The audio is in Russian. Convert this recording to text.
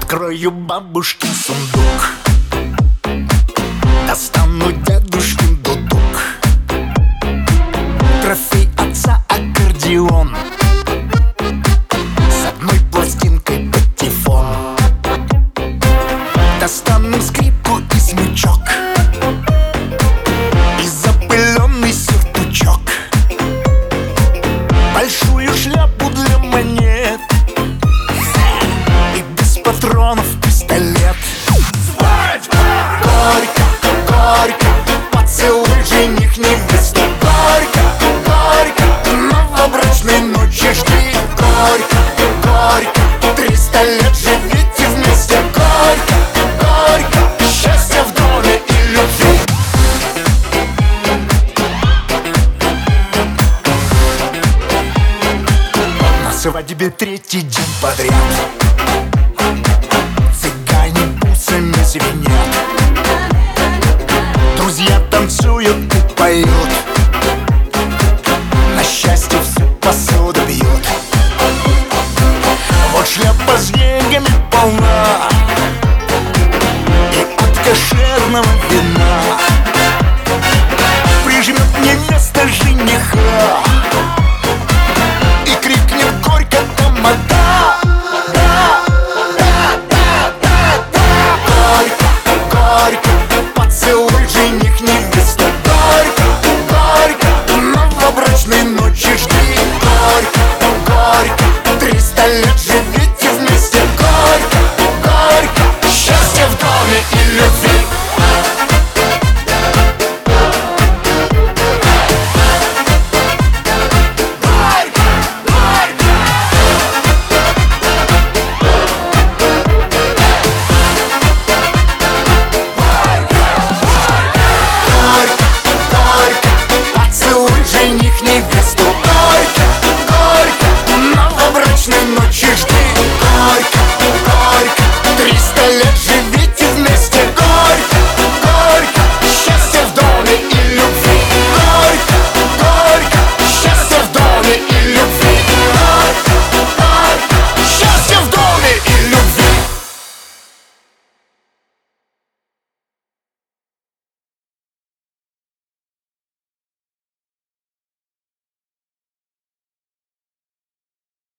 Открою бабушкин сундук, достану дедушкин дудук, трофей отца аккордеон, с одной пластинкой патефон. Достану скрипку и смычок, и запыленный сюртучок, большую шляпу для монет и без патронов пистолет. Свадьба! Горько, горько, поцелуй жених невесты. Горько, горько, новобрачной ночи жди. Горько, горько, 300 лет живите вместе. Горько, горько, счастья в доме и любви. На свадьбе третий день подряд